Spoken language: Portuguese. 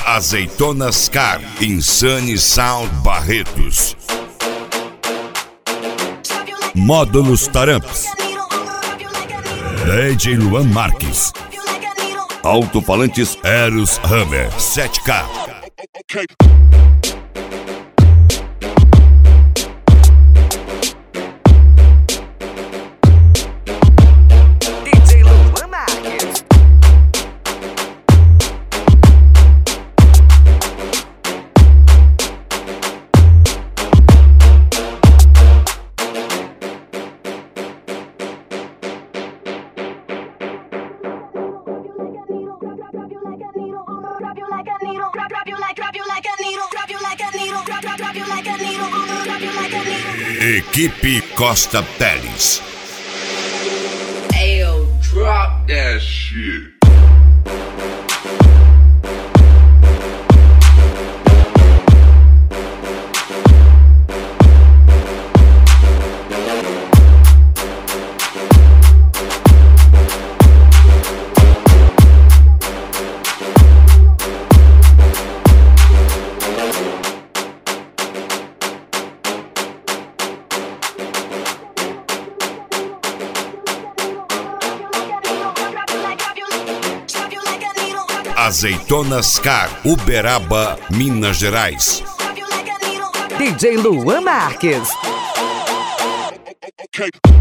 Azeitonas Car, Insane Sound Barretos. Módulos Taramps, DJ Luan Marques. Alto-falantes Eros Hammer 7K. Equipe Costa Teles. Ayo, drop that shit. Azeitonas Car, Uberaba, Minas Gerais. DJ Luan Marques. Okay.